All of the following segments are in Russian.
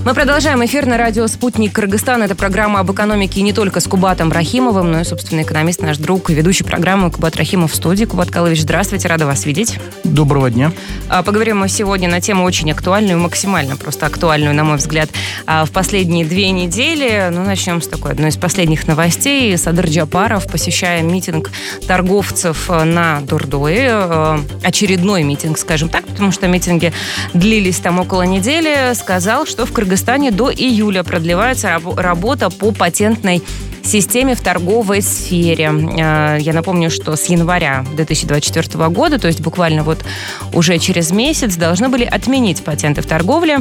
Мы продолжаем эфир на радио «Спутник Кыргызстан». Это программа об экономике не только с Кубатом Рахимовым, но и, собственно, экономист, наш друг и ведущий программы Кубат Рахимов в студии. Кубат Калович, здравствуйте, рада вас видеть. Доброго дня. Поговорим мы сегодня на тему очень актуальную, максимально просто актуальную, на мой взгляд, в последние 2 недели. Начнем с такой одной из последних новостей. Садыр Джапаров, посещая митинг торговцев на Дурдое, очередной митинг, скажем так, потому что митинги длились там около недели, сказал, что в Кыргызстане до июля продлевается работа по патентной системе в торговой сфере. Я напомню, что с января 2024 года, то есть буквально вот уже через месяц, должны были отменить патенты в торговле.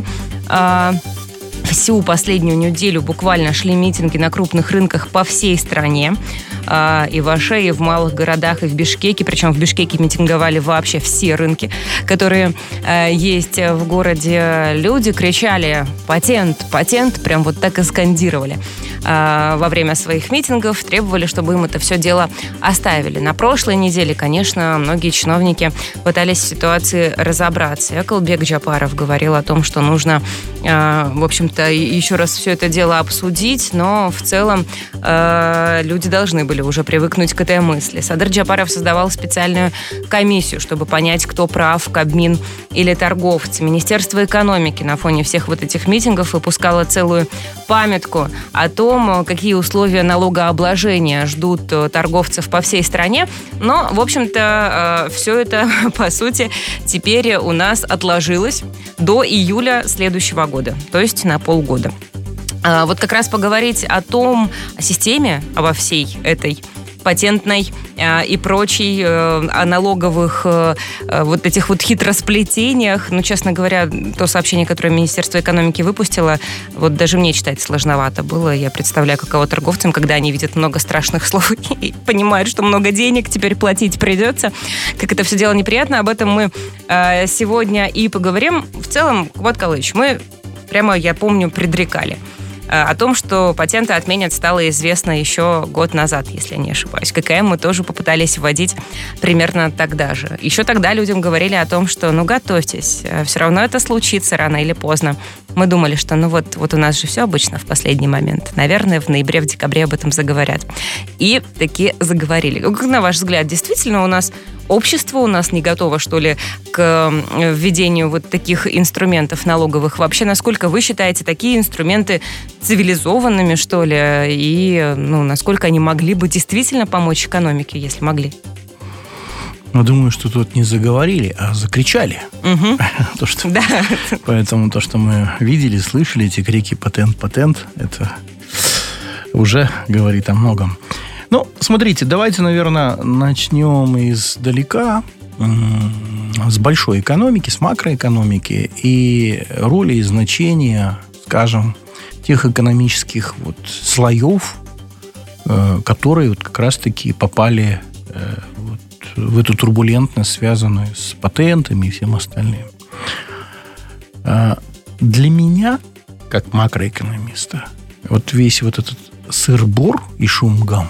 Всю последнюю неделю буквально шли митинги на крупных рынках по всей стране. И в Аше, и в малых городах, и в Бишкеке. Причем в Бишкеке митинговали вообще все рынки, которые есть в городе. Люди кричали «патент, патент», прям вот так и скандировали во время своих митингов, требовали, чтобы им это все дело оставили. На прошлой неделе, конечно, многие чиновники пытались в ситуации разобраться. Экалбек Джапаров говорил о том, что нужно, в общем-то, еще раз все это дело обсудить, но в целом люди должны были уже привыкнуть к этой мысли. Садыр Джапаров создавал специальную комиссию, чтобы понять, кто прав, Кабмин или торговцы. Министерство экономики на фоне всех вот этих митингов выпускало целую памятку о том, какие условия налогообложения ждут торговцев по всей стране. Но, в общем-то, все это, по сути, теперь у нас отложилось до июля следующего года, то есть на полгода. Вот как раз поговорить о системе, обо всей этой патентной и прочей, о налоговых вот этих вот хитросплетениях. Честно говоря, то сообщение, которое Министерство экономики выпустило, вот даже мне читать сложновато было. Я представляю, каково торговцам, когда они видят много страшных слов и понимают, что много денег теперь платить придется. Как это все дело неприятно. Об этом мы сегодня и поговорим. В целом, Кубат Калович, мы прямо, я помню, предрекали о том, что патенты отменят, стало известно еще год назад, если я не ошибаюсь. ККМ мы тоже попытались вводить примерно тогда же. Еще тогда людям говорили о том, что готовьтесь, все равно это случится рано или поздно. Мы думали, что вот у нас же все обычно в последний момент. Наверное, в ноябре, в декабре об этом заговорят. И таки заговорили. Как на ваш взгляд, действительно общество у нас не готово, что ли, к введению вот таких инструментов налоговых? Вообще, насколько вы считаете такие инструменты цивилизованными, что ли? И насколько они могли бы действительно помочь экономике, если могли? Думаю, что тут не заговорили, а закричали. Угу. Поэтому то, что мы видели, слышали, эти крики «патент, патент», это уже говорит о многом. Смотрите, давайте, наверное, начнем издалека, с большой экономики, с макроэкономики и роли и значения, скажем, тех экономических слоев, которые как раз-таки попали в эту турбулентность, связанную с патентами и всем остальным. Для меня, как макроэкономиста, весь этот сыр-бор и шум-гам,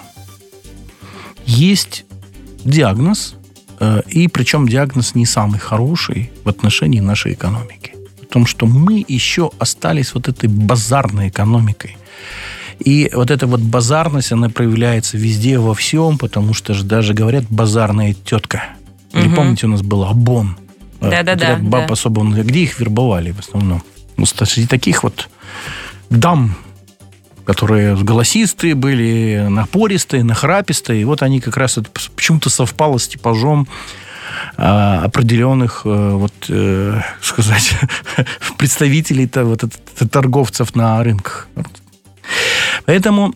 есть диагноз, и причем диагноз не самый хороший в отношении нашей экономики. В том, что мы еще остались этой базарной экономикой. И эта базарность, она проявляется везде, во всем, потому что же даже говорят «базарная тетка». Или помните, у нас был Абон? Да-да-да. Баб особо... Где их вербовали в основном? Среди таких дам, которые голосистые были, напористые, нахрапистые. И они как раз почему-то совпало с типажом определенных, представителей торговцев на рынках. Поэтому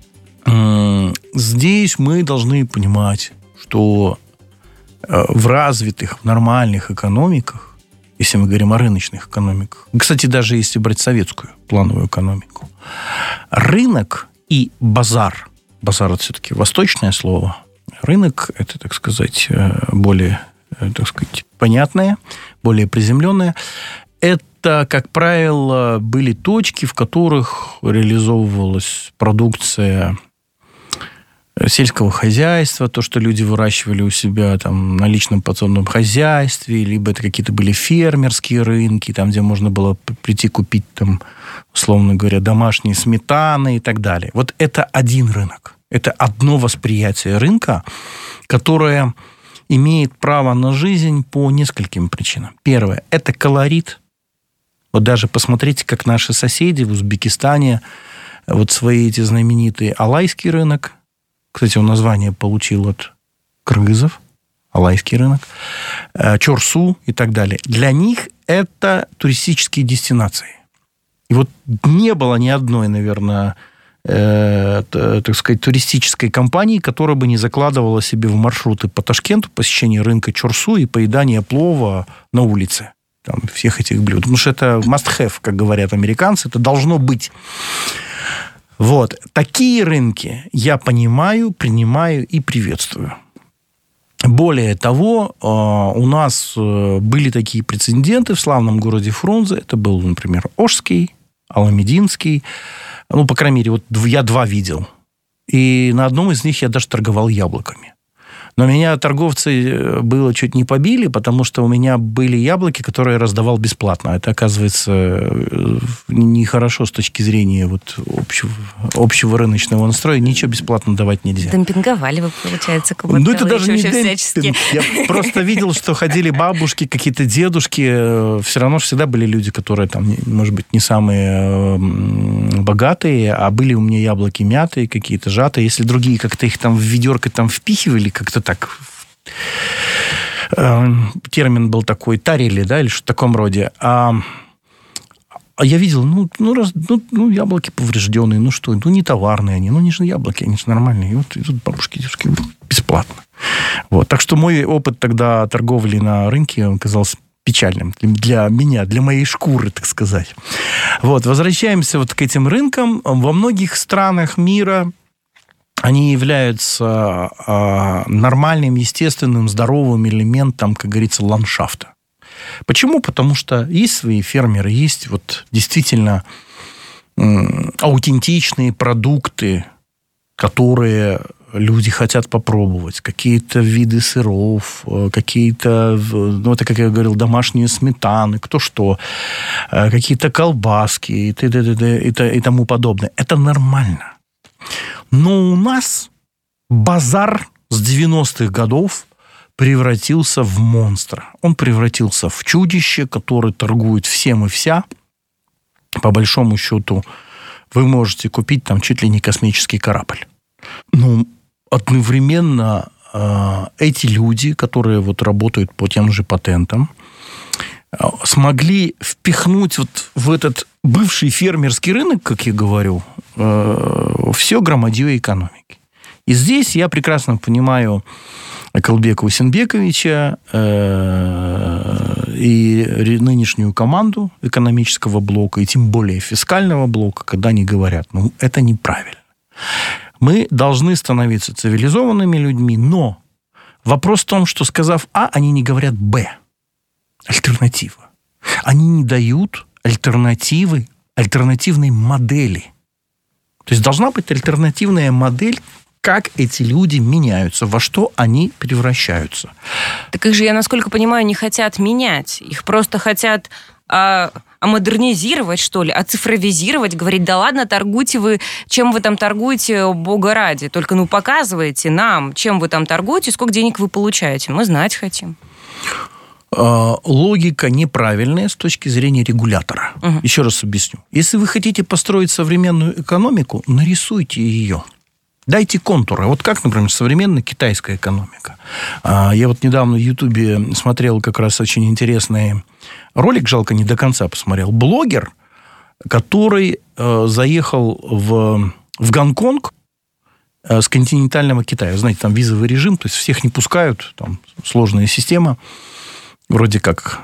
здесь мы должны понимать, что в развитых, в нормальных экономиках, если мы говорим о рыночных экономиках, кстати, даже если брать советскую плановую экономику, рынок и базар, базар это все-таки восточное слово, рынок это, так сказать, более, понятное, более приземленное, это, как правило, были точки, в которых реализовывалась продукция сельского хозяйства, то, что люди выращивали у себя там, на личном подсобном хозяйстве, либо это какие-то были фермерские рынки, там, где можно было прийти купить, там, условно говоря, домашние сметаны и так далее. Вот это один рынок. Это одно восприятие рынка, которое имеет право на жизнь по нескольким причинам. Первое – это колорит. Вот даже посмотрите, как наши соседи в Узбекистане вот свои эти знаменитые Алайский рынок, кстати, он название получил от кыргызов, Алайский рынок, Чорсу и так далее. Для них это туристические дестинации. И вот не было ни одной, наверное, так сказать, туристической компании, которая бы не закладывала себе в маршруты по Ташкенту посещение рынка Чорсу и поедание плова на улице. Там, всех этих блюд. Потому что это must-have, как говорят американцы. Это должно быть. Вот. Такие рынки я понимаю, принимаю и приветствую. Более того, у нас были такие прецеденты в славном городе Фрунзе. Это был, например, Ошский, Аламединский. Ну, по крайней мере, вот я 2 видел. И на одном из них я даже торговал яблоками. Но меня торговцы было чуть не побили, потому что у меня были яблоки, которые я раздавал бесплатно. Это, оказывается, нехорошо с точки зрения вот общего рыночного настроя. Ничего бесплатно давать нельзя. Демпинговали вы, получается, как будто. Ну, это даже не демпинг. Я просто видел, что ходили бабушки, какие-то дедушки. Все равно всегда были люди, которые, там, может быть, не самые богатые, а были у меня яблоки мятые, какие-то жатые. Если другие как-то их там в ведерко там впихивали, как-то так. Термин был такой, тарили, да, или что-то в таком роде. А я видел, яблоки поврежденные, не товарные они, не же яблоки, они же нормальные. И вот идут бабушки, дедушки, бесплатно. Вот. Так что мой опыт тогда торговли на рынке оказался печальным для меня, для моей шкуры, так сказать. Вот. Возвращаемся вот к этим рынкам. Во многих странах мира они являются нормальным, естественным, здоровым элементом, как говорится, ландшафта. Почему? Потому что есть свои фермеры, есть вот действительно аутентичные продукты, которые люди хотят попробовать. Какие-то виды сыров, какие-то, это, как я говорил, домашние сметаны, кто что, какие-то колбаски и тому подобное. Это нормально. Но у нас базар с 90-х годов превратился в монстра. Он превратился в чудище, которое торгует всем и вся. По большому счету, вы можете купить там чуть ли не космический корабль. Но одновременно эти люди, которые вот работают по тем же патентам, смогли впихнуть вот в этот бывший фермерский рынок, как я говорю, все громадье экономики. И здесь я прекрасно понимаю Калбека Усенбековича и нынешнюю команду экономического блока, и тем более фискального блока, когда они говорят, это неправильно. Мы должны становиться цивилизованными людьми, но вопрос в том, что, сказав А, они не говорят Б. Альтернатива. Они не дают альтернативной модели. То есть должна быть альтернативная модель, как эти люди меняются, во что они превращаются. Так их же, я насколько понимаю, не хотят менять. Их просто хотят модернизировать, что ли, оцифровизировать, говорить, да ладно, торгуйте вы, чем вы там торгуете, бога ради. Только показывайте нам, чем вы там торгуете, сколько денег вы получаете. Мы знать хотим. Логика неправильная с точки зрения регулятора. Угу. Еще раз объясню. Если вы хотите построить современную экономику, нарисуйте ее. Дайте контуры. Вот как, например, современная китайская экономика. Я вот недавно в Ютубе смотрел как раз очень интересный ролик, жалко, не до конца посмотрел. Блогер, который заехал в Гонконг с континентального Китая. Знаете, там визовый режим, то есть всех не пускают, там сложная система. Вроде как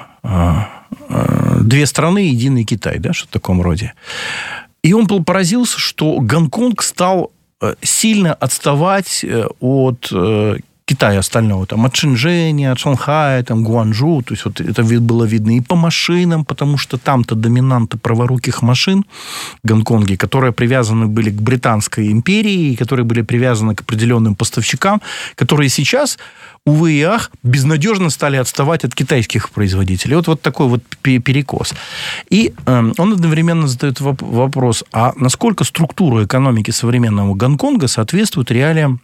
2 страны, единый Китай, да, что-то в таком роде. И он поразился, что Гонконг стал сильно отставать от Китая остального, там, от Шэньчжэня, от Шанхая, там, Гуанчжоу, то есть вот это было видно и по машинам, потому что там-то доминанты праворуких машин в Гонконге, которые привязаны были к Британской империи, которые были привязаны к определенным поставщикам, которые сейчас, увы и ах, безнадежно стали отставать от китайских производителей. Вот такой вот перекос. И он одновременно задает вопрос, а насколько структура экономики современного Гонконга соответствует реалиям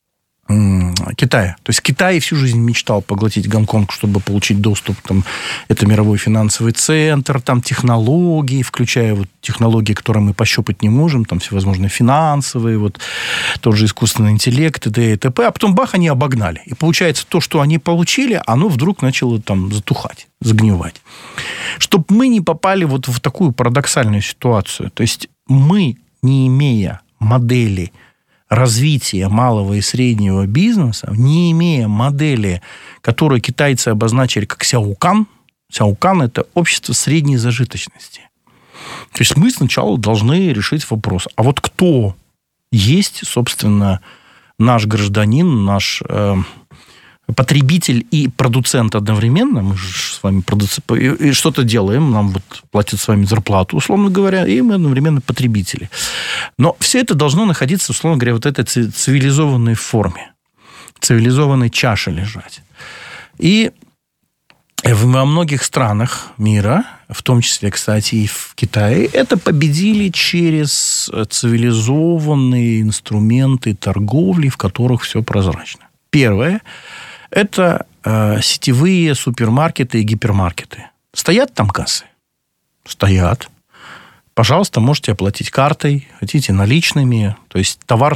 Китая. То есть Китай всю жизнь мечтал поглотить Гонконг, чтобы получить доступ. Там, это мировой финансовый центр, там технологии, включая вот технологии, которые мы пощупать не можем, там всевозможные финансовые, вот тот же искусственный интеллект, т.д. и т.п. А потом бах, они обогнали. И получается, то, что они получили, оно вдруг начало там затухать, загнивать. Чтобы мы не попали вот в такую парадоксальную ситуацию. То есть мы, не имея модели развития малого и среднего бизнеса, не имея модели, которую китайцы обозначили как сяокан. Сяокан – это общество средней зажиточности. То есть мы сначала должны решить вопрос, а вот кто есть, собственно, наш гражданин, наш потребитель и продуцент одновременно. Мы же с вами и что-то делаем, нам вот платят с вами зарплату, условно говоря, и мы одновременно потребители. Но все это должно находиться, условно говоря, вот этой цивилизованной форме, цивилизованной чаше лежать. И во многих странах мира, в том числе, кстати, и в Китае, это победили через цивилизованные инструменты торговли, в которых все прозрачно. Первое – это сетевые супермаркеты и гипермаркеты. Стоят там кассы? Стоят. Пожалуйста, можете оплатить картой, хотите наличными. То есть товар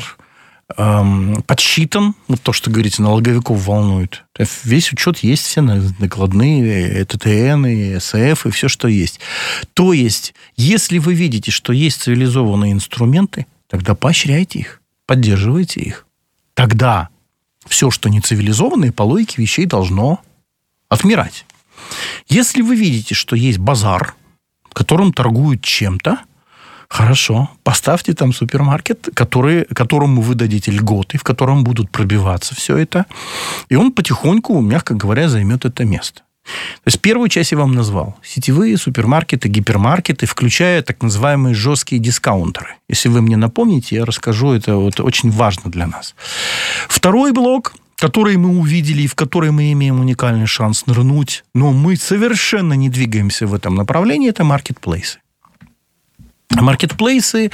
подсчитан, вот то, что, говорите, налоговиков волнует. Весь учет есть, все накладные, ТТН, СФ и все, что есть. То есть, если вы видите, что есть цивилизованные инструменты, тогда поощряйте их, поддерживайте их. Тогда все, что не цивилизованное, по логике вещей должно отмирать. Если вы видите, что есть базар, в котором торгуют чем-то, хорошо, поставьте там супермаркет, которому вы дадите льготы, в котором будут пробиваться все это, и он потихоньку, мягко говоря, займет это место. То есть первую часть я вам назвал. Сетевые супермаркеты, гипермаркеты, включая так называемые жесткие дискаунтеры. Если вы мне напомните, я расскажу, это вот очень важно для нас. Второй блок, который мы увидели и в который мы имеем уникальный шанс нырнуть, но мы совершенно не двигаемся в этом направлении, это маркетплейсы. Маркетплейсы,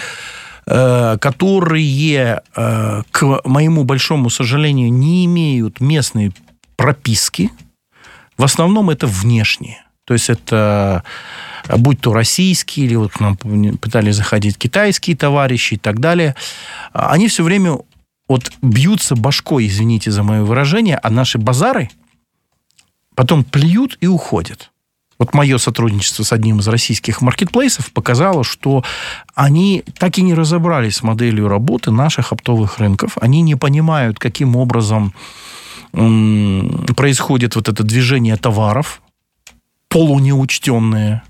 которые, к моему большому сожалению, не имеют местной прописки. В основном это внешние. То есть это, будь то российские, или вот к нам пытались заходить китайские товарищи и так далее, они все время вот бьются башкой, извините за мое выражение, а наши базары потом плюют и уходят. Вот мое сотрудничество с одним из российских маркетплейсов показало, что они так и не разобрались с моделью работы наших оптовых рынков. Они не понимают, каким образом происходит вот это движение товаров, полунеучтенные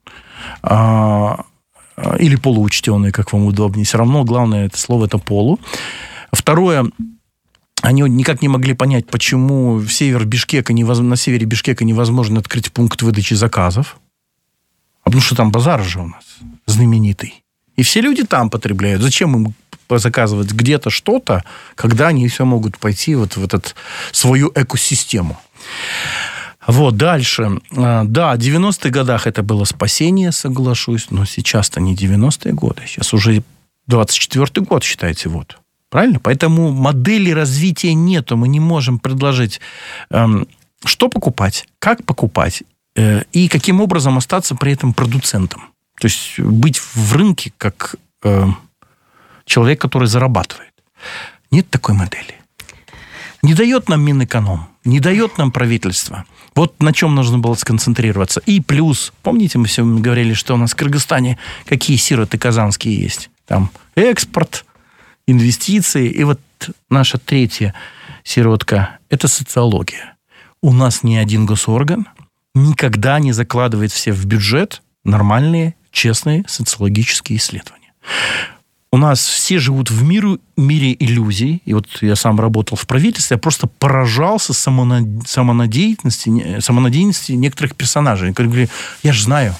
или полуучтенные, как вам удобнее. Все равно главное это слово – это полу. Второе, они никак не могли понять, почему на севере Бишкека невозможно открыть пункт выдачи заказов. Потому что там базар же у нас знаменитый. И все люди там потребляют. Зачем им заказывать где-то что-то, когда они все могут пойти вот в свою экосистему. Вот, дальше. Да, в 90-х годах это было спасение, соглашусь, но сейчас-то не 90-е годы. Сейчас уже 24-й год, считайте, вот. Правильно? Поэтому модели развития нету. Мы не можем предложить, что покупать, как покупать и каким образом остаться при этом продуцентом. То есть быть в рынке как человек, который зарабатывает. Нет такой модели. Не дает нам Минэконом, не дает нам правительство. Вот на чем нужно было сконцентрироваться. И плюс, помните, мы все говорили, что у нас в Кыргызстане какие сироты казанские есть? Там экспорт, инвестиции. И вот наша третья сиротка – это социология. У нас ни один госорган никогда не закладывает все в бюджет нормальные, честные социологические исследования. у нас все живут в мире иллюзий. И вот я сам работал в правительстве, я просто поражался самонадеянности некоторых персонажей. Они говорили, я же знаю.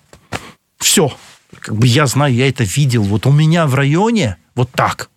Все. Я знаю, я это видел. Вот у меня в районе вот так.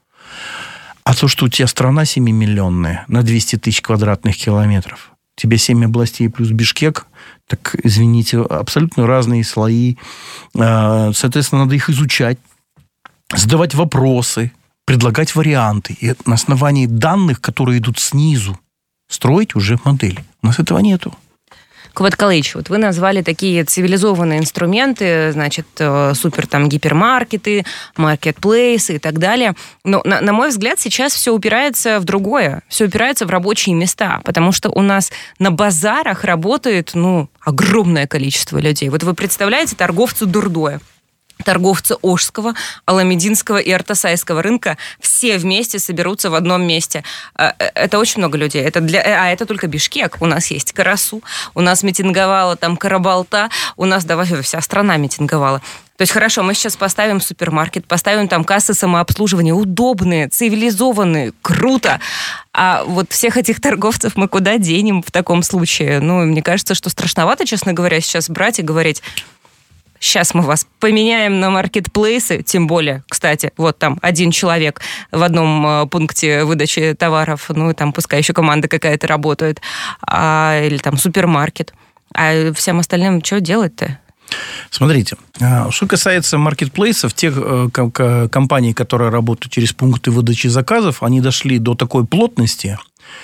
А то, что у тебя страна 7-миллионная на 200 тысяч квадратных километров, тебе 7 областей плюс Бишкек, так, извините, абсолютно разные слои. Соответственно, надо их изучать, задавать вопросы, предлагать варианты. И на основании данных, которые идут снизу, строить уже модели. У нас этого нету. Кубат Калыч, вот вы назвали такие цивилизованные инструменты, значит, супер там гипермаркеты, маркетплейсы и так далее. Но, на мой взгляд, сейчас все упирается в другое. Все упирается в рабочие места, потому что у нас на базарах работает, огромное количество людей. Вот вы представляете торговцу Дурдоя, торговцы Ошского, Аламединского и Артасайского рынка, все вместе соберутся в одном месте. Это очень много людей. Это только Бишкек. У нас есть Карасу, у нас митинговала там Карабалта, у нас вся страна митинговала. То есть, хорошо, мы сейчас поставим супермаркет, поставим там кассы самообслуживания, удобные, цивилизованные, круто. А вот всех этих торговцев мы куда денем в таком случае? Мне кажется, что страшновато, честно говоря, сейчас брать и говорить... Сейчас мы вас поменяем на маркетплейсы, тем более, кстати, вот там один человек в одном пункте выдачи товаров, там пускай еще команда какая-то работает, или там супермаркет. А всем остальным что делать-то? Смотрите, что касается маркетплейсов, тех компаний, которые работают через пункты выдачи заказов, они дошли до такой плотности,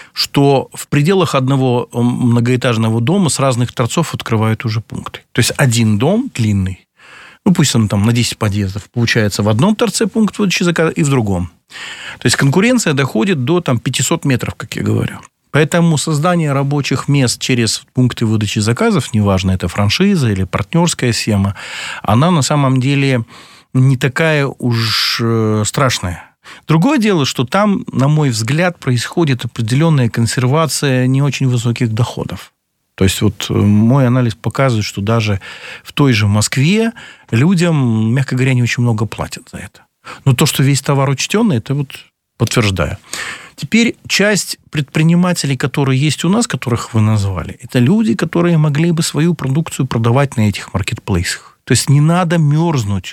что в пределах одного многоэтажного дома с разных торцов открывают уже пункты. То есть один дом длинный, пусть он там на 10 подъездов, получается в одном торце пункт выдачи заказа и в другом. То есть конкуренция доходит до 500 метров, как я говорю. Поэтому создание рабочих мест через пункты выдачи заказов, неважно, это франшиза или партнерская схема, она на самом деле не такая уж страшная. Другое дело, что там, на мой взгляд, происходит определенная консервация не очень высоких доходов. То есть, вот мой анализ показывает, что даже в той же Москве людям, мягко говоря, не очень много платят за это. Но то, что весь товар учтенный, это вот подтверждаю. Теперь часть предпринимателей, которые есть у нас, которых вы назвали, это люди, которые могли бы свою продукцию продавать на этих маркетплейсах. То есть, не надо мерзнуть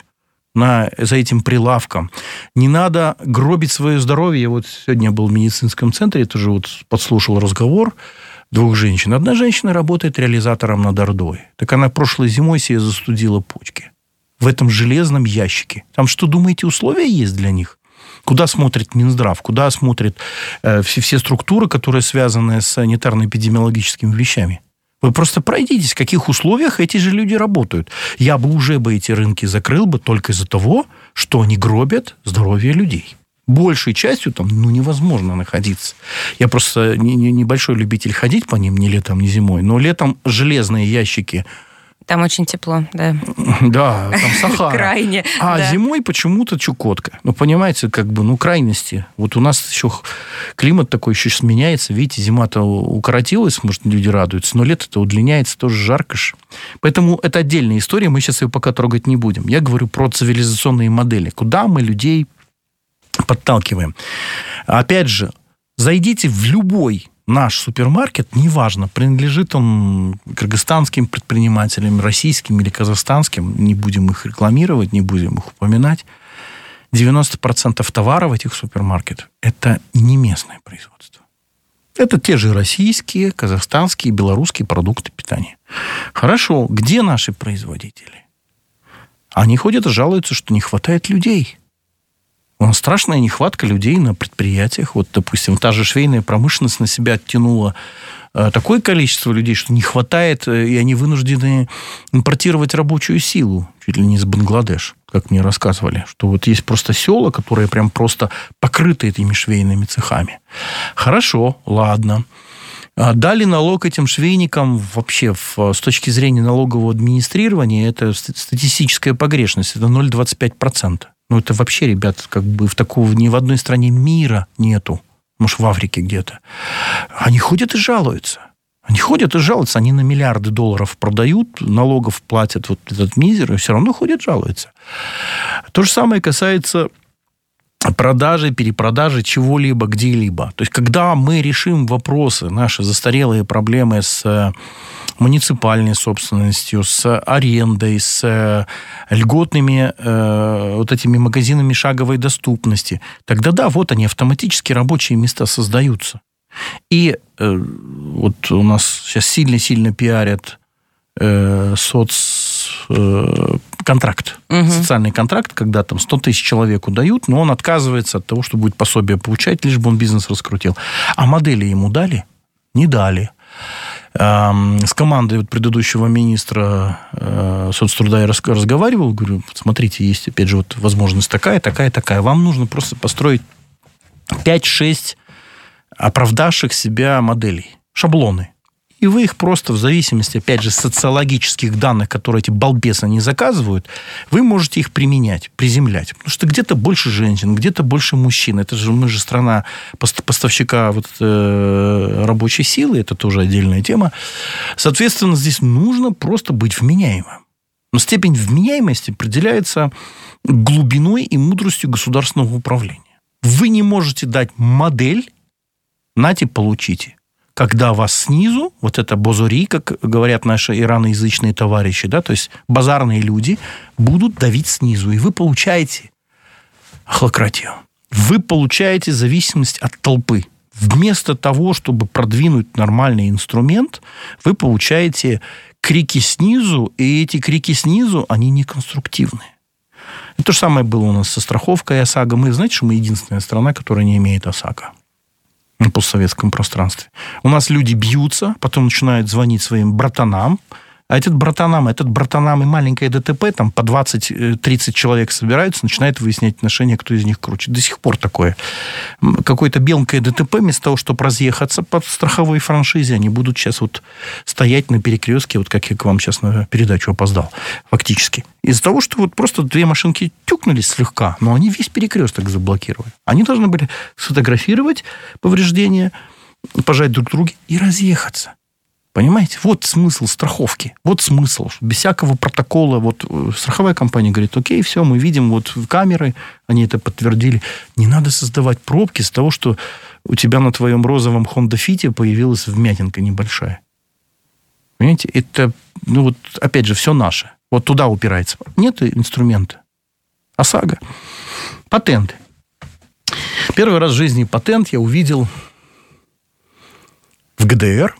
за этим прилавком. Не надо гробить свое здоровье. Я вот сегодня был в медицинском центре, тоже вот подслушал разговор двух женщин. Одна женщина работает реализатором на Дордое. Так она прошлой зимой себе застудила почки. В этом железном ящике. Там, что думаете, условия есть для них? Куда смотрит Минздрав? Куда смотрят все структуры, которые связаны с санитарно-эпидемиологическими вещами? Вы просто пройдитесь, в каких условиях эти же люди работают. Я бы уже эти рынки закрыл бы только из-за того, что они гробят здоровье людей. Большей частью там невозможно находиться. Я просто небольшой любитель ходить по ним ни летом, ни зимой, но летом железные ящики. Там очень тепло, да. Да, там Сахара. Крайне. А зимой почему-то Чукотка. Понимаете, крайности. Вот у нас еще климат такой еще сменяется. Видите, зима-то укоротилась, может, люди радуются, но лето-то удлиняется, тоже жарко ж. Поэтому это отдельная история, мы сейчас ее пока трогать не будем. Я говорю про цивилизационные модели. Куда мы людей подталкиваем? Опять же, зайдите в любой наш супермаркет, неважно, принадлежит он кыргызстанским предпринимателям, российским или казахстанским, не будем их рекламировать, не будем их упоминать, 90% товаров в этих супермаркетах – это не местное производство. Это те же российские, казахстанские, белорусские продукты питания. Хорошо, где наши производители? Они ходят и жалуются, что не хватает людей. У нас страшная нехватка людей на предприятиях. Вот, допустим, та же швейная промышленность на себя оттянула такое количество людей, что не хватает, и они вынуждены импортировать рабочую силу, чуть ли не из Бангладеш, как мне рассказывали, что вот есть просто села, которые прям просто покрыты этими швейными цехами. Хорошо, ладно. Дали налог этим швейникам вообще с точки зрения налогового администрирования, это статистическая погрешность, это 0,25%. Это вообще, ребят, ни в одной стране мира нету. Может, в Африке где-то. Они ходят и жалуются. Они на миллиарды долларов продают, налогов платят вот этот мизер, и все равно ходят, жалуются. То же самое касается продажи, перепродажи чего-либо, где-либо. То есть, когда мы решим вопросы, наши застарелые проблемы с муниципальной собственностью, с арендой, с льготными вот этими магазинами шаговой доступности, тогда да, вот они, автоматически рабочие места создаются. И вот у нас сейчас сильно-сильно пиарят контракт, социальный контракт, когда там 100 тысяч человеку дают, но он отказывается от того, что будет пособие получать, лишь бы он бизнес раскрутил. А модели ему дали? Не дали. С командой вот предыдущего министра соцтруда я разговаривал, говорю, смотрите, есть, опять же, вот возможность такая. Вам нужно просто построить 5-6 оправдавших себя моделей, шаблоны. И вы их просто в зависимости, опять же, социологических данных, которые эти балбесы не заказывают, вы можете их применять, приземлять. Потому что где-то больше женщин, где-то больше мужчин. Это же мы же страна поставщика вот, рабочей силы, это тоже отдельная тема. Соответственно, здесь нужно просто быть вменяемым. Но степень вменяемости определяется глубиной и мудростью государственного управления. Вы не можете дать модель, нате, получите. Когда вас снизу, вот это бозори, как говорят наши ираноязычные товарищи, да, то есть базарные люди будут давить снизу, и вы получаете охлократию. Вы получаете зависимость от толпы. Вместо того, чтобы продвинуть нормальный инструмент, вы получаете крики снизу, и эти крики снизу, они неконструктивные. И то же самое было у нас со страховкой ОСАГО. Мы, знаете, что мы единственная страна, которая не имеет ОСАГО на постсоветском пространстве. У нас люди бьются, потом начинают звонить своим братанам, а этот братанам и маленькое ДТП, там по 20-30 человек собираются, начинают выяснять отношения, кто из них круче. До сих пор такое. Какое-то беленькое ДТП, вместо того, чтобы разъехаться по страховой франшизе, они будут сейчас вот стоять на перекрестке, вот как я к вам сейчас на передачу опоздал, фактически. Из-за того, что вот просто две машинки тюкнулись слегка, но они весь перекресток заблокировали. Они должны были сфотографировать повреждения, пожать друг другу и разъехаться. Понимаете? Вот смысл страховки. Вот смысл. Без всякого протокола. Вот страховая компания говорит, окей, все, мы видим вот камеры, они это подтвердили. Не надо создавать пробки с того, что у тебя на твоем розовом Honda Fit появилась вмятинка небольшая. Понимаете? Это, ну вот, опять же, все наше. Вот туда упирается. Нет инструмента. ОСАГО. Патенты. Первый раз в жизни патент я увидел в ГДР.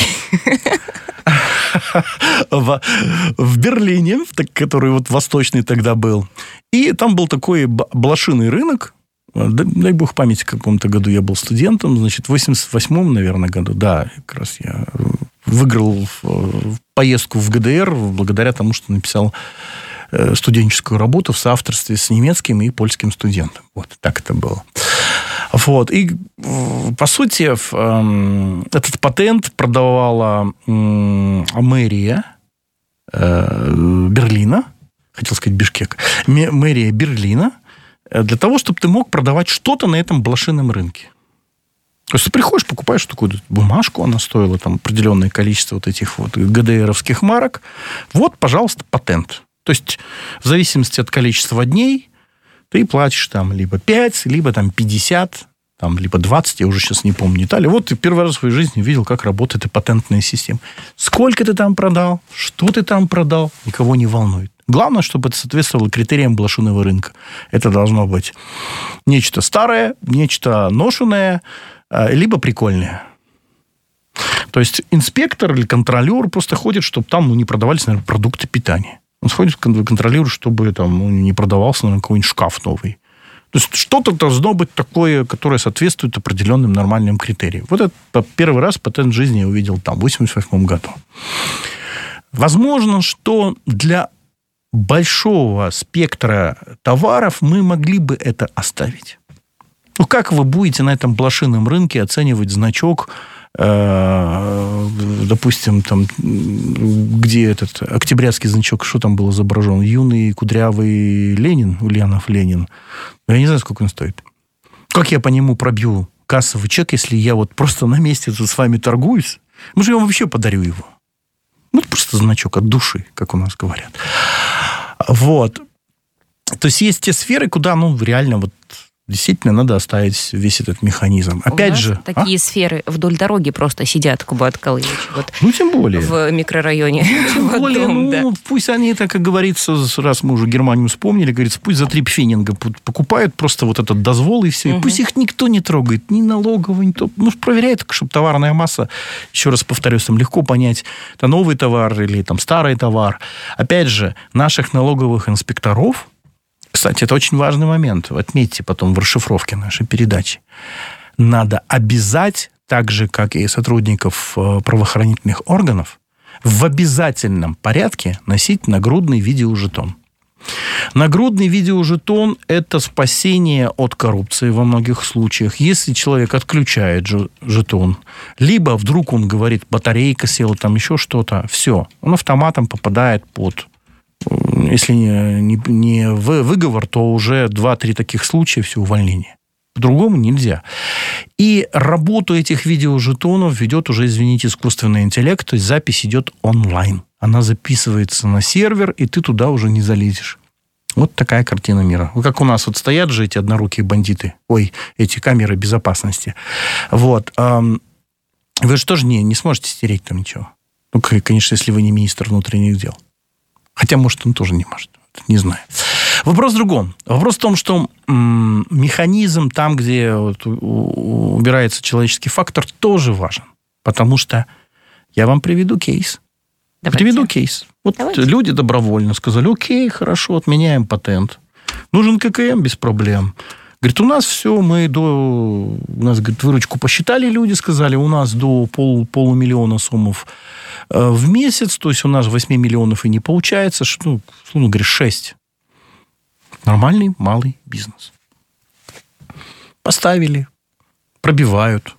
В Берлине, который вот восточный тогда был. И там был такой блошиный рынок. Дай бог памяти, в каком-то году я был студентом. Значит, в 88-м, наверное, году. Да, как раз я выиграл поездку в ГДР благодаря тому, что написал студенческую работу в соавторстве с немецким и польским студентом. Вот так это было. Вот. И, по сути, этот патент продавала мэрия Берлина, хотел сказать Бишкек, мэрия Берлина, для того, чтобы ты мог продавать что-то на этом блошином рынке. То есть ты приходишь, покупаешь такую бумажку, она стоила там определенное количество вот этих вот ГДРовских марок. Вот, пожалуйста, патент. То есть в зависимости от количества дней ты платишь там либо 5, либо там 50, там, либо 20, я уже сейчас не помню детали. Вот ты первый раз в своей жизни видел, как работает эта патентная система. Сколько ты там продал, что ты там продал, никого не волнует. Главное, чтобы это соответствовало критериям блошиного рынка. Это должно быть нечто старое, нечто ношенное, либо прикольное. То есть инспектор или контролер просто ходит, чтобы там не продавались, наверное, продукты питания. Он сходит к контролеру, чтобы там не продавался, наверное, какой-нибудь шкаф новый. То есть что-то должно быть такое, которое соответствует определенным нормальным критериям. Вот это первый раз патент жизни я увидел там, в 1988 году. Возможно, что для большого спектра товаров мы могли бы это оставить. Ну, как вы будете на этом блошином рынке оценивать значок, допустим, там, где этот октябрятский значок, что там был изображен? Юный кудрявый Ленин, Ульянов Ленин. Я не знаю, сколько он стоит. Как я по нему пробью кассовый чек, если я вот просто на месте тут с вами торгуюсь? Может, я вам вообще подарю его? Ну, просто значок от души, как у нас говорят. Вот. То есть, есть те сферы, куда, ну, реально вот действительно надо оставить весь этот механизм. Опять же... такие сферы вдоль дороги просто сидят, Кубат Калыч. Вот тем более. В микрорайоне. Тем более, пусть они, так как говорится, раз мы уже Германию вспомнили, говорится, пусть за 3 пфенинга покупают просто вот этот дозвол и все. И пусть их никто не трогает, ни налоговый, ни то. Проверяет, чтобы товарная масса, еще раз повторюсь, там легко понять, это новый товар или там старый товар. Опять же, наших налоговых инспекторов. Кстати, это очень важный момент. Отметьте потом в расшифровке нашей передачи. Надо обязать, так же, как и сотрудников правоохранительных органов, в обязательном порядке носить нагрудный видеожетон. Нагрудный видеожетон – это спасение от коррупции во многих случаях. Если человек отключает жетон, либо вдруг он говорит, батарейка села, там еще что-то, все, он автоматом попадает под... Если не выговор, то уже 2-3 таких случая, все, увольнение. По-другому нельзя. И работу этих видеожетонов ведет уже, извините, искусственный интеллект, то есть запись идет онлайн. Она записывается на сервер, и ты туда уже не залезешь. Вот такая картина мира. Как у нас вот стоят же эти однорукие бандиты. Эти камеры безопасности. Вот. Вы же тоже не сможете стереть там ничего. Ну, конечно, если вы не министр внутренних дел. Хотя, может, он тоже не может. Не знаю. Вопрос в другом. Вопрос в том, что механизм там, где убирается человеческий фактор, тоже важен. Потому что я вам приведу кейс. Давайте. Люди добровольно сказали, окей, хорошо, отменяем патент. Нужен ККМ без проблем. Говорит, у нас все, у нас, говорит, выручку посчитали люди, сказали, у нас до полумиллиона сомов в месяц, то есть у нас 8 миллионов и не получается, условно говоря, 6. Нормальный малый бизнес. Поставили, пробивают.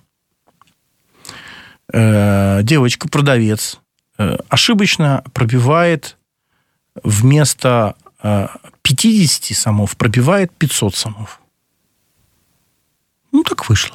Девочка-продавец ошибочно пробивает вместо 50 сомов, пробивает 500 сомов. Так вышло.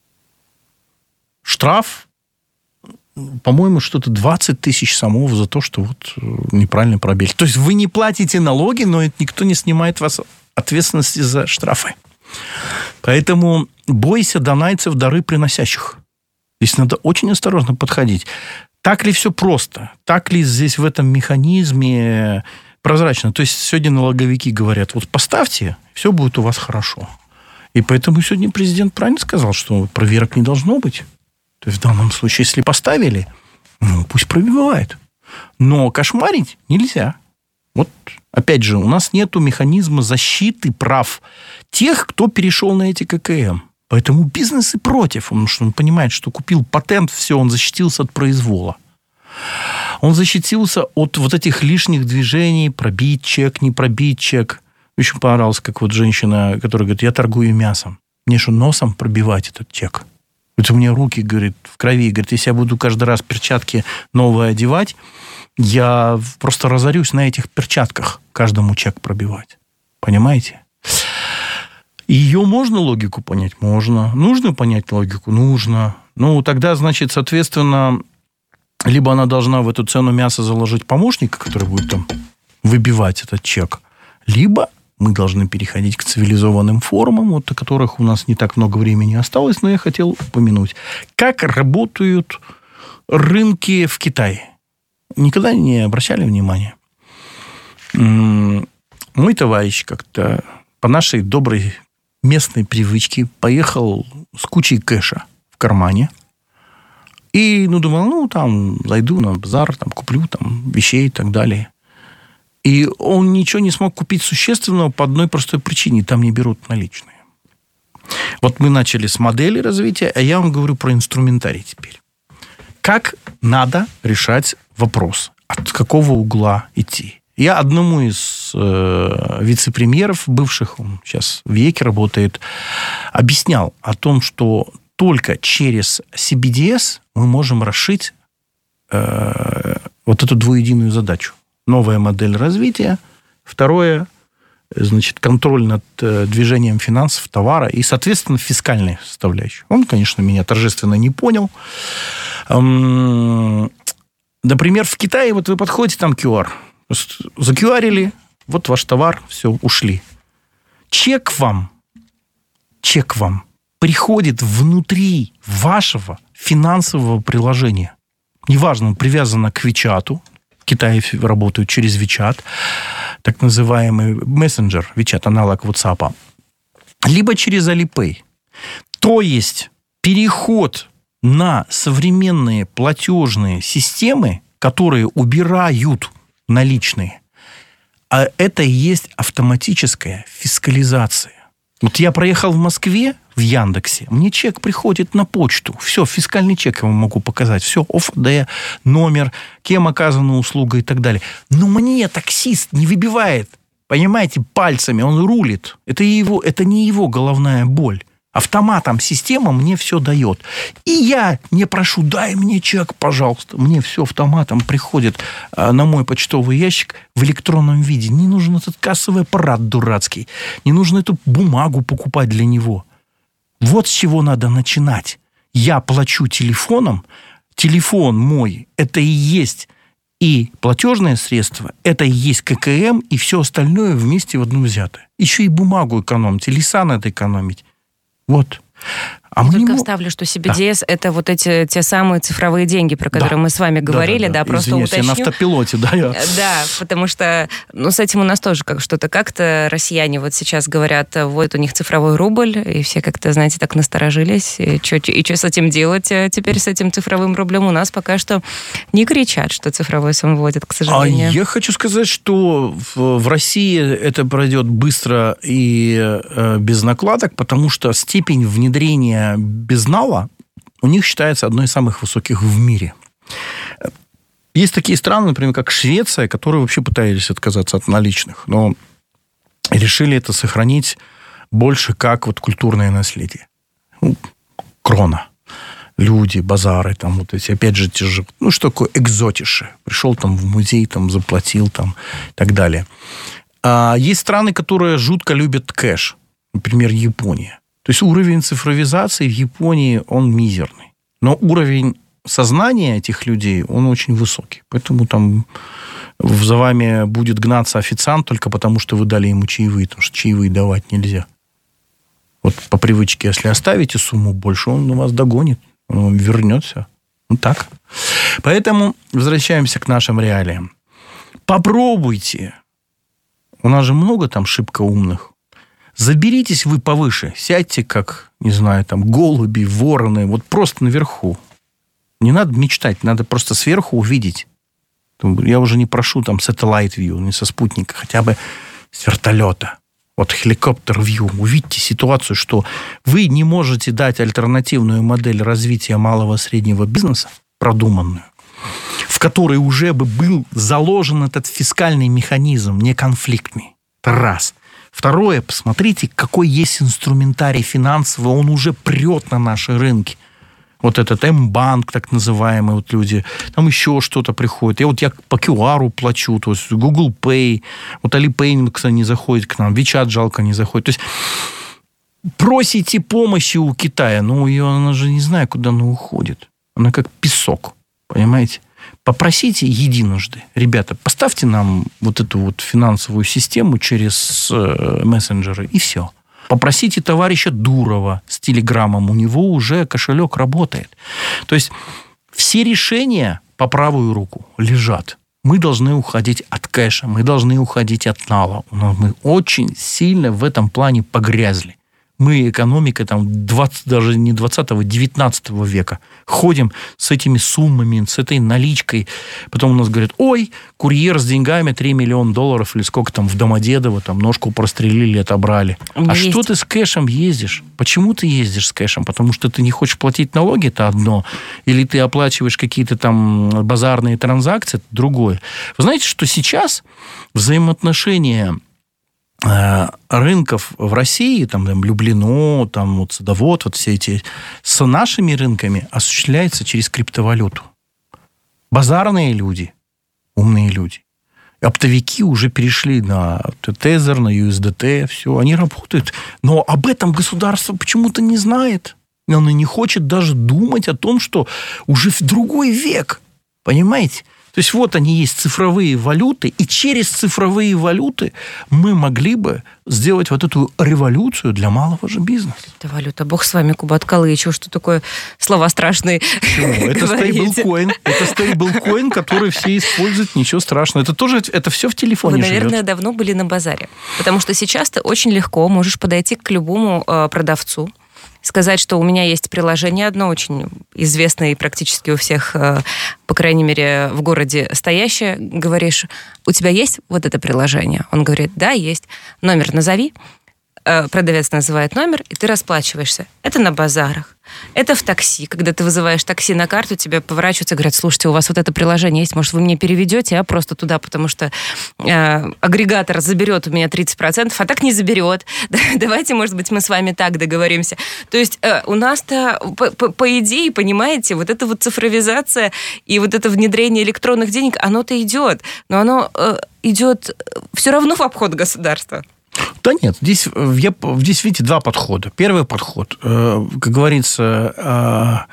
Штраф, по-моему, что-то 20 тысяч сомов за то, что неправильно пробили. То есть вы не платите налоги, но никто не снимает вас ответственности за штрафы. Поэтому бойся донайцев, дары приносящих. Здесь надо очень осторожно подходить. Так ли все просто? Так ли здесь в этом механизме прозрачно? То есть сегодня налоговики говорят, поставьте, все будет у вас хорошо. И поэтому сегодня президент правильно сказал, что проверок не должно быть. То есть в данном случае, если поставили, пусть пробивает. Но кошмарить нельзя. Опять же, у нас нету механизма защиты прав тех, кто перешел на эти ККМ. Поэтому бизнес и против. Потому что он понимает, что купил патент, все, он защитился от произвола. Он защитился от этих лишних движений, пробить чек, не пробить чек. Очень понравилось, как женщина, которая говорит, я торгую мясом. Мне что, носом пробивать этот чек? У меня руки, говорит, в крови. Говорит, если я буду каждый раз перчатки новые одевать, я просто разорюсь на этих перчатках каждому чек пробивать. Понимаете? Ее можно логику понять? Можно. Нужно понять логику? Нужно. Тогда, значит, соответственно, либо она должна в эту цену мяса заложить помощника, который будет там выбивать этот чек, либо мы должны переходить к цивилизованным формам, о которых у нас не так много времени осталось, но я хотел упомянуть. Как работают рынки в Китае? Никогда не обращали внимания? Мой товарищ как-то по нашей доброй местной привычке поехал с кучей кэша в кармане. И, думал, там, зайду на базар, там, куплю там вещей и так далее. И он ничего не смог купить существенного по одной простой причине. Там не берут наличные. Мы начали с модели развития, а я вам говорю про инструментарий теперь. Как надо решать вопрос? От какого угла идти? Я одному из вице-премьеров бывших, он сейчас в ЕКе работает, объяснял о том, что только через CBDS мы можем расшить эту двуединую задачу. Новая модель развития. Второе, значит, контроль над движением финансов, товара и, соответственно, фискальная составляющая. Он, конечно, меня торжественно не понял. Например, в Китае вы подходите, там QR. Закюарили, ваш товар, все, ушли. Чек вам чек вам приходит внутри вашего финансового приложения. Неважно, он привязан к WeChat. В Китае работают через WeChat, так называемый мессенджер, WeChat, аналог WhatsApp. Либо через Alipay. То есть переход на современные платежные системы, которые убирают наличные, а это и есть автоматическая фискализация. Вот я проехал в Москве, в Яндексе, мне чек приходит на почту. Все, фискальный чек я вам могу показать. Все, ОФД, номер, кем оказана услуга и так далее. Но мне таксист не выбивает, понимаете, пальцами, он рулит. Это не его головная боль. Автоматом система мне все дает. И я не прошу, дай мне чек, пожалуйста. Мне все автоматом приходит на мой почтовый ящик в электронном виде. Не нужен этот кассовый аппарат дурацкий. Не нужно эту бумагу покупать для него. Вот с чего надо начинать. Я плачу телефоном. Телефон мой – это и есть и платежное средство, это и есть ККМ, и все остальное вместе в одну взятое. Еще и бумагу экономить, и леса надо экономить. Вот. Я только вставлю, что CBDS это вот эти те самые цифровые деньги, про которые мы с вами говорили, просто извините, уточню. Я на автопилоте, Да, потому что с этим у нас тоже как-то россияне вот сейчас говорят, вот у них цифровой рубль, и все как-то, знаете, так насторожились, и что с этим делать теперь, с этим цифровым рублем? У нас пока что не кричат, что цифровой сам вводят, к сожалению. Я хочу сказать, что в России это пройдет быстро и без накладок, потому что степень внедрения безнала у них считается одной из самых высоких в мире. Есть такие страны, например, как Швеция, которые вообще пытались отказаться от наличных, но решили это сохранить больше как вот культурное наследие. Крона. Люди, базары, там вот эти, опять же, те же, что такое экзотиши. Пришел там в музей, там заплатил, там и так далее. А есть страны, которые жутко любят кэш. Например, Япония. То есть уровень цифровизации в Японии, он мизерный. Но уровень сознания этих людей, он очень высокий. Поэтому там за вами будет гнаться официант только потому, что вы дали ему чаевые, потому что чаевые давать нельзя. Вот по привычке, если оставите сумму больше, он вас догонит, он вам вернет все. Вот так. Поэтому возвращаемся к нашим реалиям. Попробуйте. У нас же много там шибко умных. Заберитесь вы повыше, сядьте как, не знаю, там, голуби, вороны, вот просто наверху. Не надо мечтать, надо просто сверху увидеть. Я уже не прошу там satellite view, не со спутника, хотя бы с вертолета. Вот helicopter view. Увидьте ситуацию, что вы не можете дать альтернативную модель развития малого и среднего бизнеса, продуманную, в которой уже бы был заложен этот фискальный механизм, неконфликтный. Это раз. Второе, посмотрите, какой есть инструментарий финансовый, он уже прет на наши рынки. Вот этот М-банк, так называемый, вот люди, там еще что-то приходит. Я по QR плачу, то есть Google Pay, вот Alipay, кстати, не заходит к нам, WeChat жалко не заходит. То есть просите помощи у Китая, но она же не знаю, куда она уходит. Она как песок, понимаете? Попросите единожды. Ребята, поставьте нам вот эту вот финансовую систему через мессенджеры, и все. Попросите товарища Дурова с Телеграмом, у него уже кошелек работает. То есть все решения по правую руку лежат. Мы должны уходить от кэша, мы должны уходить от нала. Мы очень сильно в этом плане погрязли. Мы экономика там даже не 20-го, 19 века. Ходим с этими суммами, с этой наличкой. Потом у нас говорят, ой, курьер с деньгами $3 миллиона или сколько там в Домодедово, там ножку прострелили, отобрали. А что ты с кэшем ездишь? Почему ты ездишь с кэшем? Потому что ты не хочешь платить налоги, это одно. Или ты оплачиваешь какие-то там базарные транзакции, это другое. Вы знаете, что сейчас взаимоотношения рынков в России, там Люблино, там вот Садовод, вот все эти, с нашими рынками осуществляется через криптовалюту. Базарные люди, умные люди, оптовики уже перешли на Tether, на USDT, все, они работают. Но об этом государство почему-то не знает. Оно не хочет даже думать о том, что уже в другой век, понимаете? То есть вот они есть цифровые валюты, и через цифровые валюты мы могли бы сделать вот эту революцию для малого же бизнеса. Это валюта. Бог с вами, Кубат Калычев, что такое слова страшные. Почему? Это стейблкоин. Это стейблкоин, который все используют, ничего страшного. Это все в телефоне живет. Вы, наверное, давно были на базаре. Потому что сейчас ты очень легко можешь подойти к любому продавцу, сказать, что у меня есть приложение одно, очень известное и практически у всех, по крайней мере, в городе стоящее. Говоришь, у тебя есть вот это приложение? Он говорит, да, есть. Номер назови. Продавец называет номер, и ты расплачиваешься. Это на базарах. Это в такси. Когда ты вызываешь такси на карту, тебе поворачиваются и говорят, слушайте, у вас вот это приложение есть, может, вы мне переведете, а просто туда, потому что агрегатор заберет у меня 30%, а так не заберет. Давайте, может быть, мы с вами так договоримся. То есть у нас-то, по идее, понимаете, вот эта вот цифровизация и вот это внедрение электронных денег, оно-то идет, но оно идет все равно в обход государства. Да нет, здесь, видите, два подхода. Первый подход, как говорится,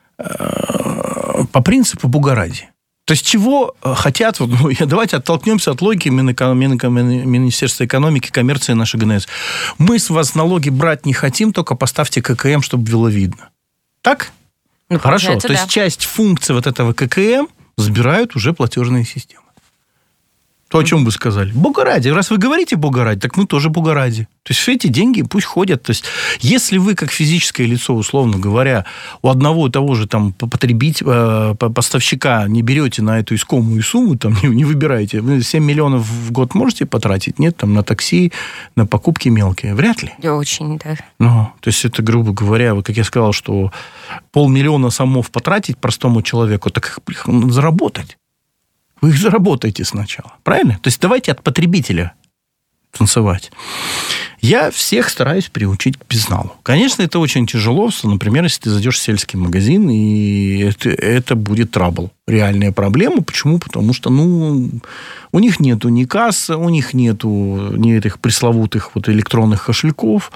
по принципу Бога ради. То есть, чего хотят... давайте оттолкнемся от логики Министерства экономики, коммерции, нашей ГНС. Мы с вас налоги брать не хотим, только поставьте ККМ, чтобы было видно. Так? Ну, хорошо. То есть, часть функций вот этого ККМ забирают уже платежные системы. То, о чем вы сказали. Бога ради. Раз вы говорите Бога ради, так мы тоже Бога ради. То есть, эти деньги пусть ходят. То есть, если вы, как физическое лицо, условно говоря, у одного и того же там, поставщика не берете на эту искомую сумму, там, не выбираете, вы 7 миллионов в год можете потратить? Нет, там, на такси, на покупки мелкие? Вряд ли. Да, очень, да. Ну, то есть, это, грубо говоря, как я сказал, что 500 000 сомов потратить простому человеку, так их надо заработать. Вы их заработаете сначала, правильно? То есть, давайте от потребителя танцевать. Я всех стараюсь приучить к безналу. Конечно, это очень тяжело. Например, если ты зайдешь в сельский магазин, и это будет трабл. Реальная проблема. Почему? Потому что, у них нету ни кассы, у них нету ни этих пресловутых вот электронных кошельков.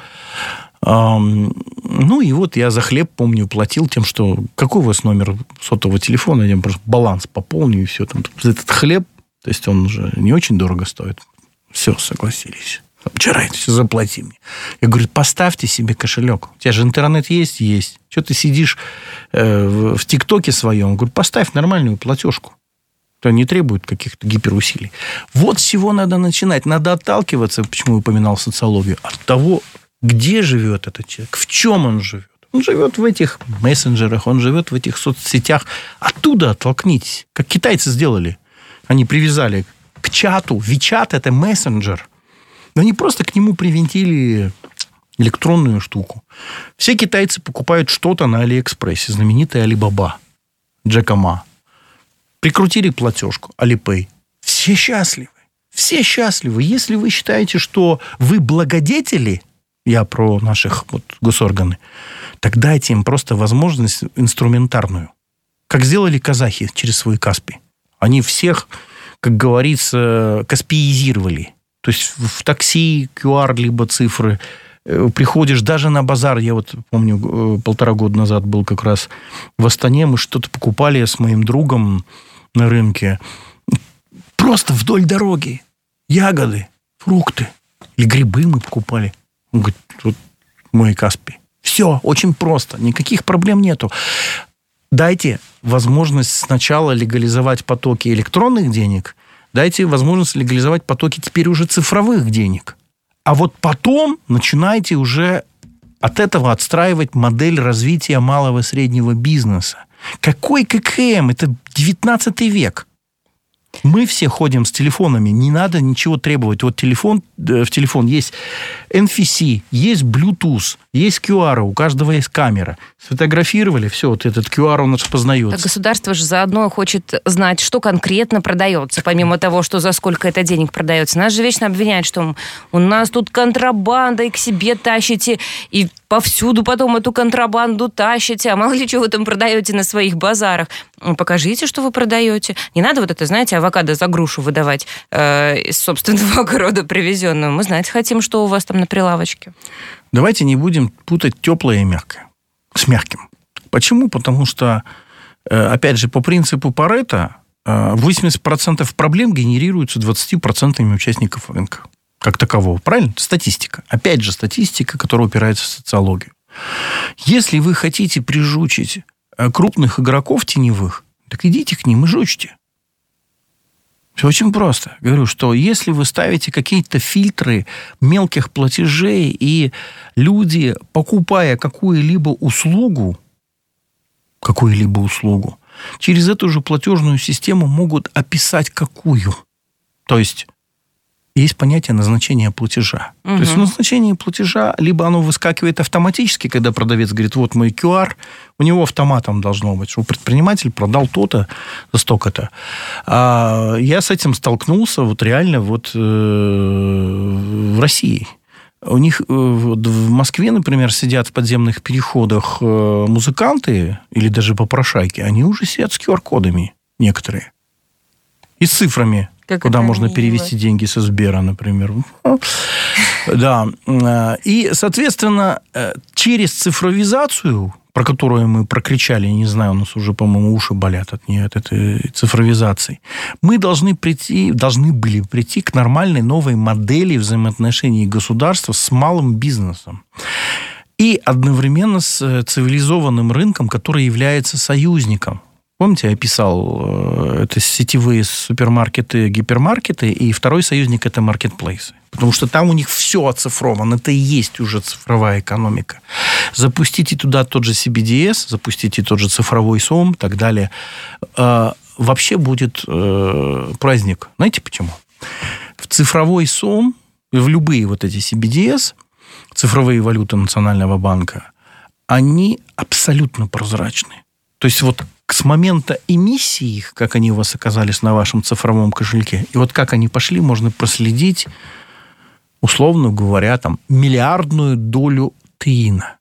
И вот я за хлеб, помню, платил тем, что какой у вас номер сотового телефона, я просто баланс пополню, и все. Там, этот хлеб, то есть он уже не очень дорого стоит. Все, согласились. Обжирайте, все, заплати мне. Я говорю, поставьте себе кошелек. У тебя же интернет есть? Есть. Что ты сидишь в ТикТоке своем? Я говорю, поставь нормальную платежку. Это не требует каких-то гиперусилий. Вот с чего надо начинать. Надо отталкиваться, почему я упоминал социологию, от того, где живет этот человек, в чем он живет. Он живет в этих мессенджерах, он живет в этих соцсетях. Оттуда оттолкнитесь. Как китайцы сделали. Они привязали к чату. WeChat – это мессенджер. Но они просто к нему привинтили электронную штуку. Все китайцы покупают что-то на Алиэкспрессе. Знаменитый Алибаба, Джека Ма. Прикрутили платежку Алипэй. Все счастливы. Все счастливы. Если вы считаете, что вы благодетели, я про наших госорганы, так дайте им просто возможность инструментарную. Как сделали казахи через свой Каспий. Они всех, как говорится, каспиизировали. То есть в такси QR либо цифры. Приходишь даже на базар. Я помню, 1,5 года назад был как раз в Астане. Мы что-то покупали с моим другом на рынке. Просто вдоль дороги. Ягоды, фрукты. Или грибы мы покупали. Он говорит, вот мой Каспий. Все, очень просто. Никаких проблем нету. Дайте возможность сначала легализовать потоки электронных денег. Дайте возможность легализовать потоки теперь уже цифровых денег. А вот потом начинайте уже от этого отстраивать модель развития малого и среднего бизнеса. Какой ККМ? Это 19 век. Мы все ходим с телефонами, не надо ничего требовать. Вот в телефон есть NFC, есть Bluetooth, есть QR, у каждого есть камера. Сфотографировали, все, вот этот QR он распознается. Так государство же заодно хочет знать, что конкретно продается, помимо того, что за сколько это денег продается. Нас же вечно обвиняют, что у нас тут контрабанда, и к себе тащите, и повсюду потом эту контрабанду тащите, а мало ли чего вы там продаете на своих базарах. Покажите, что вы продаете. Не надо вот это, знаете, авокадо за грушу выдавать из собственного огорода привезенного. Мы знать хотим, что у вас там на прилавочке. Давайте не будем путать теплое и мягкое с мягким. Почему? Потому что, опять же, по принципу Парето, 80% проблем генерируются 20% участников рынка как такового. Правильно? Статистика. Опять же, статистика, которая упирается в социологию. Если вы хотите прижучить крупных игроков теневых, так идите к ним и жучьте. Все очень просто. Говорю, что если вы ставите какие-то фильтры мелких платежей, и люди, покупая какую-либо услугу, через эту же платежную систему могут описать какую. То есть понятие назначения платежа. То есть назначение платежа, либо оно выскакивает автоматически, когда продавец говорит, вот мой QR, у него автоматом должно быть, что предприниматель продал то-то за столько-то. Я с этим столкнулся реально в России. У них в Москве, например, сидят в подземных переходах музыканты или даже попрошайки, они уже сидят с QR-кодами некоторые. И с цифрами, куда можно перевести деньги со Сбера, например. Да. И, соответственно, через цифровизацию, про которую мы прокричали, не знаю, у нас уже, по-моему, уши болят от нее, от этой цифровизации, мы должны были прийти к нормальной новой модели взаимоотношений государства с малым бизнесом. И одновременно с цивилизованным рынком, который является союзником. Помните, я писал, это сетевые супермаркеты, гипермаркеты, и второй союзник – это маркетплейсы. Потому что там у них все оцифровано, это и есть уже цифровая экономика. Запустите туда тот же CBDS, запустите тот же цифровой СОМ и так далее. Вообще будет праздник. Знаете почему? В цифровой СОМ, в любые эти CBDS, цифровые валюты Национального банка, они абсолютно прозрачны. То есть с момента эмиссии их, как они у вас оказались на вашем цифровом кошельке, и как они пошли, можно проследить, условно говоря, миллиардную долю теина.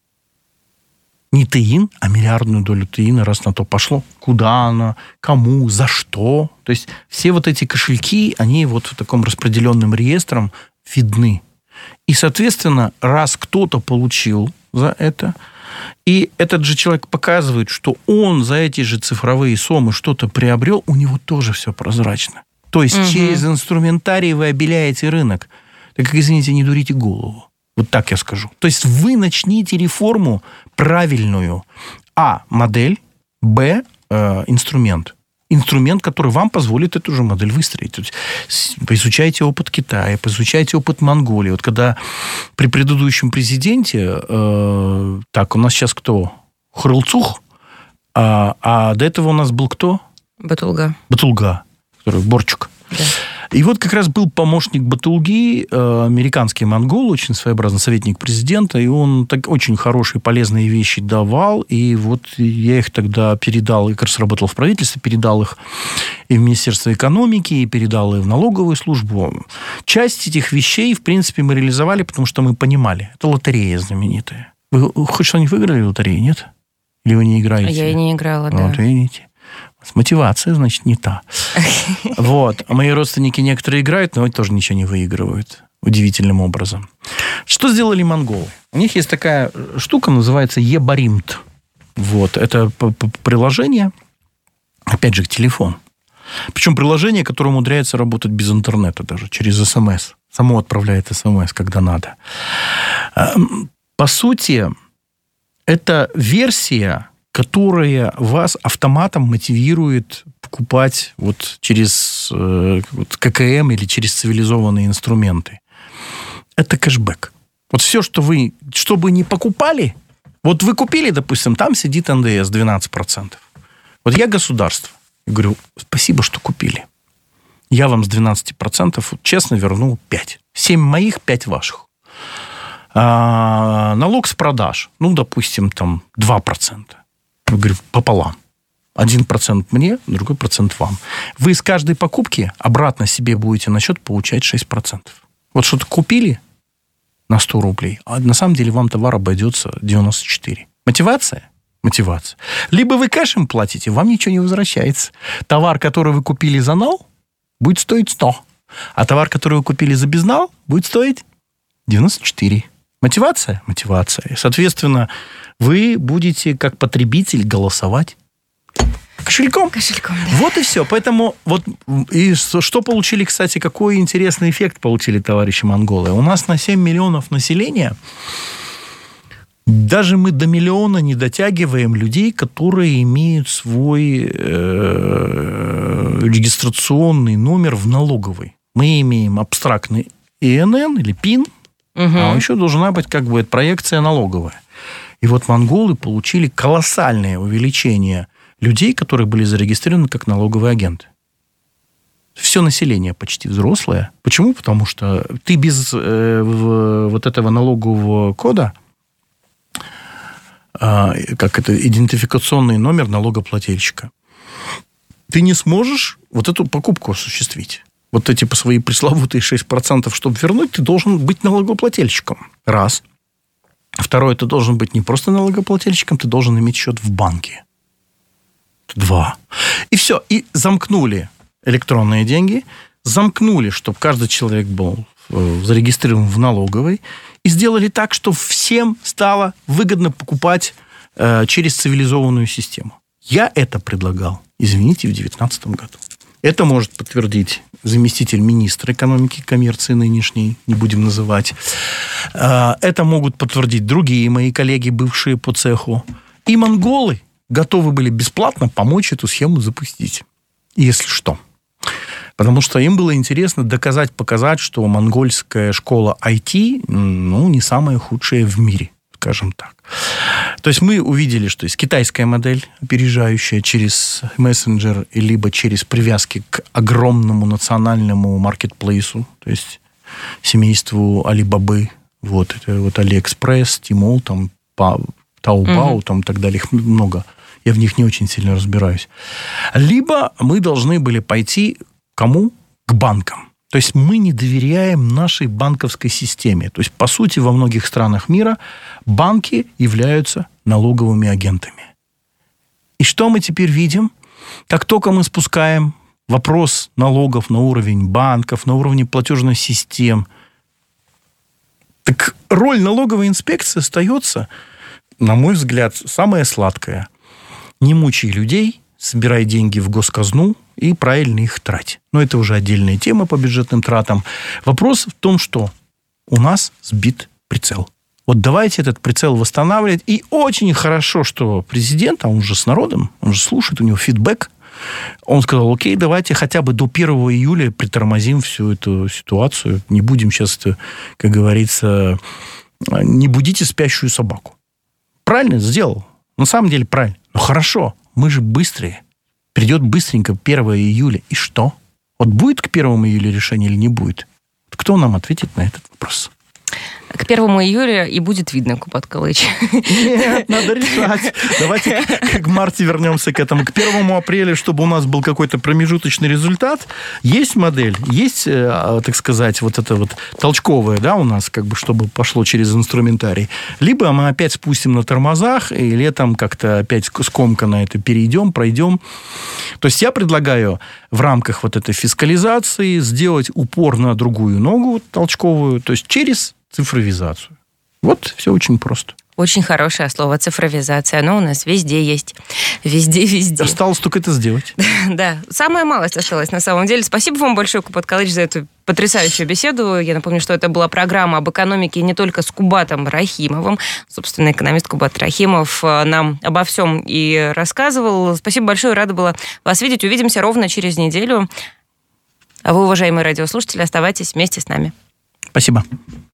Не теин, а миллиардную долю теина, раз на то пошло. Куда она, кому, за что. То есть все эти кошельки, они в таком распределенном реестром видны. И, соответственно, раз кто-то получил за это, и этот же человек показывает, что он за эти же цифровые сомы что-то приобрел, у него тоже все прозрачно. То есть через инструментарий вы обеляете рынок. Так, извините, не дурите голову. Вот так я скажу. То есть вы начните реформу правильную. А, модель, Б, инструмент. Инструмент, который вам позволит эту же модель выстроить. То есть, поизучайте опыт Китая, поизучайте опыт Монголии. Когда при предыдущем президенте, у нас сейчас кто? Хрылцух, а до этого у нас был кто? Батулга, который Борчук. Да. И как раз был помощник Батулги, американский монгол, очень своеобразный советник президента, и он очень хорошие, полезные вещи давал, и я их тогда передал, я как раз работал в правительстве, передал их и в Министерство экономики, и передал и в налоговую службу. Часть этих вещей, в принципе, мы реализовали, потому что мы понимали. Это лотерея знаменитая. Вы хоть что-нибудь выиграли в лотерее, нет? Или вы не играете? Я и не играла, да. Видите? Мотивация, значит, не та. Мои родственники некоторые играют, но тоже ничего не выигрывают. Удивительным образом. Что сделали монголы? У них есть такая штука, называется Ебаримт. Это приложение, опять же, телефон. Причем приложение, которое умудряется работать без интернета даже, через СМС. Само отправляет СМС, когда надо. По сути, это версия, которая вас автоматом мотивирует покупать через ККМ или через цивилизованные инструменты. Это кэшбэк. Все, что вы не покупали, вы купили, допустим, там сидит НДС 12%. Я государство. Я говорю, спасибо, что купили. Я вам с 12% честно верну 5. 7 моих, 5 ваших. Налог с продаж, допустим, 2%. Я говорю, пополам. 1% мне, другой процент вам. Вы с каждой покупки обратно себе будете на счет получать 6%. Что-то купили на 100 рублей, а на самом деле вам товар обойдется 94. Мотивация? Мотивация. Либо вы кэшем платите, вам ничего не возвращается. Товар, который вы купили за нал, будет стоить 100. А товар, который вы купили за безнал, будет стоить 94. Мотивация? Мотивация. Соответственно, вы будете как потребитель голосовать. Кошельком? Кошельком, да. Вот и все. Поэтому и что получили, кстати, какой интересный эффект получили товарищи монголы. У нас на 7 миллионов населения даже мы до миллиона не дотягиваем людей, которые имеют свой регистрационный номер в налоговой. Мы имеем абстрактный ИНН или ПИН, а еще должна быть проекция налоговая. И вот монголы получили колоссальное увеличение людей, которые были зарегистрированы как налоговые агенты. Все население почти взрослое. Почему? Потому что ты без вот этого налогового кода, как это, идентификационный номер налогоплательщика, ты не сможешь вот эту покупку осуществить. Вот эти по свои пресловутые 6%, чтобы вернуть, ты должен быть налогоплательщиком. Раз. Второе, ты должен быть не просто налогоплательщиком, ты должен иметь счет в банке. Два. И все. И замкнули электронные деньги, замкнули, чтобы каждый человек был зарегистрирован в налоговой, и сделали так, что всем стало выгодно покупать через цивилизованную систему. Я это предлагал, извините, в 2019 году. Это может подтвердить заместитель министра экономики и коммерции нынешний, не будем называть. Это могут подтвердить другие мои коллеги, бывшие по цеху. И монголы готовы были бесплатно помочь эту схему запустить. Если что. Потому что им было интересно доказать, показать, что монгольская школа IT, не самая худшая в мире, скажем так. То есть мы увидели, что есть китайская модель, опережающая через мессенджер, либо через привязки к огромному национальному маркетплейсу, то есть семейству Алибабы, вот, это вот Алиэкспресс, Тимол, там, Таобао, там и так далее, их много. Я в них не очень сильно разбираюсь. Либо мы должны были пойти кому? К банкам. То есть мы не доверяем нашей банковской системе. То есть, по сути, во многих странах мира банки являются налоговыми агентами. И что мы теперь видим? Как только мы спускаем вопрос налогов на уровень банков, на уровне платежных систем, так роль налоговой инспекции остается, на мой взгляд, самая сладкая. Не мучай людей, собирай деньги в госказну и правильно их трать. Но это уже отдельная тема по бюджетным тратам. Вопрос в том, что у нас сбит прицел. Вот давайте этот прицел восстанавливать. И очень хорошо, что президент, а он же с народом, он же слушает, у него фидбэк. Он сказал, окей, давайте хотя бы до 1 июля притормозим всю эту ситуацию. Не будем сейчас, как говорится, не будите спящую собаку. Правильно сделал. На самом деле правильно. Но хорошо, мы же быстрые. Придет быстренько 1 июля. И что? Вот будет к 1 июля решение или не будет? Кто нам ответит на этот вопрос? К 1 июля и будет видно, Кубат Калыч. Нет, надо решать. Давайте к марте вернемся к этому. К 1 апреля, чтобы у нас был какой-то промежуточный результат, есть модель, есть, так сказать, вот это вот толчковое, да, у нас, как бы, чтобы пошло через инструментарий. Либо мы опять спустим на тормозах, и летом как-то опять скомканно это перейдем, пройдем. То есть я предлагаю в рамках вот этой фискализации сделать упор на другую ногу толчковую, то есть через цифровизацию. Вот все очень просто. Очень хорошее слово цифровизация. Оно у нас везде есть. Везде. Осталось только это сделать. Да, самая малость осталась на самом деле. Спасибо вам большое, Кубат Калыч, за эту потрясающую беседу. Я напомню, что это была программа об экономике не только с Кубатом Рахимовым. Собственно, экономист Кубат Рахимов нам обо всем и рассказывал. Спасибо большое, рада была вас видеть. Увидимся ровно через неделю. А вы, уважаемые радиослушатели, оставайтесь вместе с нами. Спасибо.